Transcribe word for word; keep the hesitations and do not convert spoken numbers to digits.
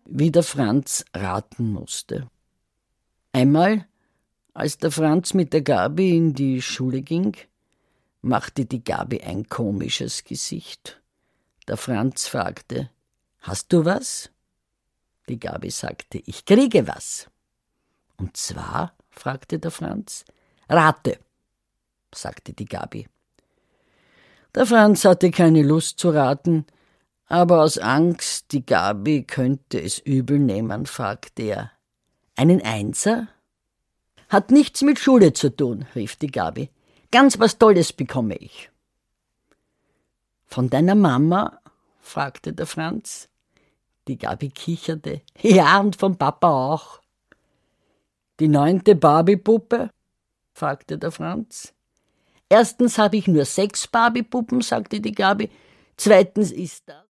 wie der Franz raten musste. Einmal, als der Franz mit der Gabi in die Schule ging, machte die Gabi ein komisches Gesicht. Der Franz fragte: »Hast du was?« Die Gabi sagte: »Ich kriege was.« »Und zwar?« fragte der Franz. »Rate«, sagte die Gabi. Der Franz hatte keine Lust zu raten, aber aus Angst, die Gabi könnte es übel nehmen, fragte er: »Einen Einser?« »Hat nichts mit Schule zu tun«, rief die Gabi. »Ganz was Tolles bekomme ich.« »Von deiner Mama?«, fragte der Franz. Die Gabi kicherte. »Ja, und vom Papa auch.« »Die neunte Barbie-Puppe?«, fragte der Franz. »Erstens habe ich nur sechs Barbie-Puppen«, sagte die Gabi. »Zweitens ist das...«